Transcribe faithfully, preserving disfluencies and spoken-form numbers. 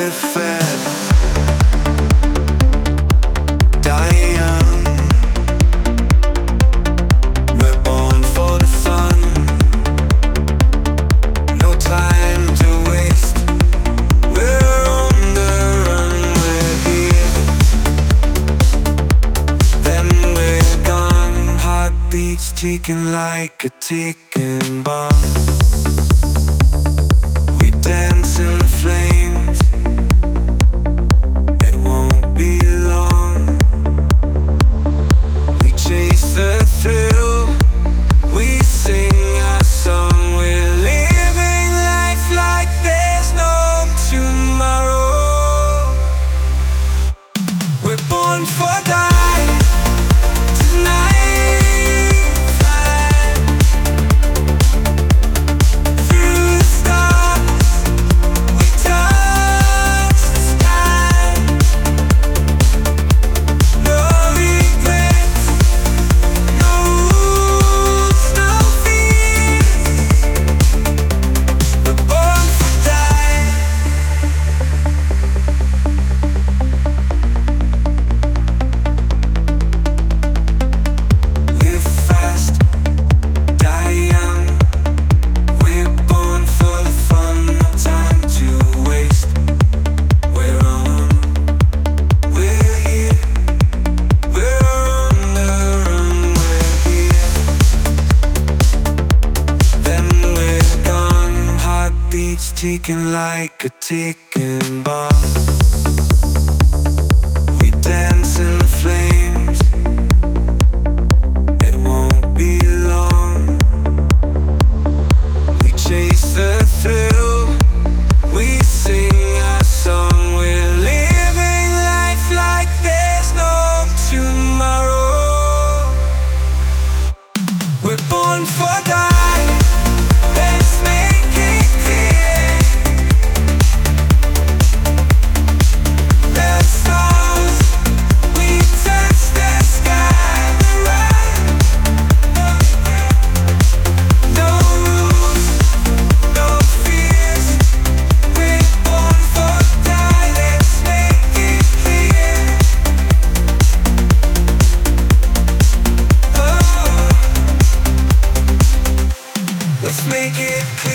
we're fed, die young. We're born for the fun, no time to waste. We're on the run, we're here, then we're gone. Heartbeats ticking like a ticking bomb. We dance in the flames, it won't be long. We chase the thrill, we sing our song. We're living life like there's no tomorrow. We're born for die tonight, flying through the stars. We touch the sky, no regrets, no rules, no fears. We're born for die. Live fast, die young. We're born for the fun, no time to waste. We're on, we're here, we're on the run, we're here, then we're gone. Heartbeats ticking like a ticking bomb. We dance in the flames, it won't be long. We chase the thrill, we sing our song. We're living life like there's no tomorrow. We're born for die, let's make it clear. The stars, we touch the sky, we run. No rules, no fears. We're born for die, let's make it clear. Oh, let's make it clear.